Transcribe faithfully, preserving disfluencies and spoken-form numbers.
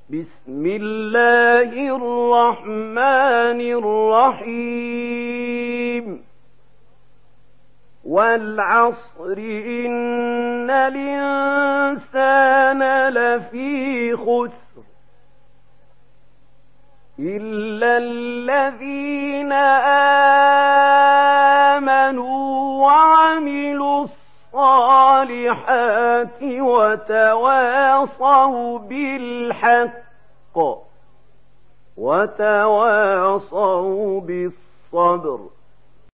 بسم الله الرحمن الرحيم والعصر إن الإنسان لفي خسر إلا الذين آمنوا وعملوا الصالحات وتواصوا بالحق وتواصوا بالصبر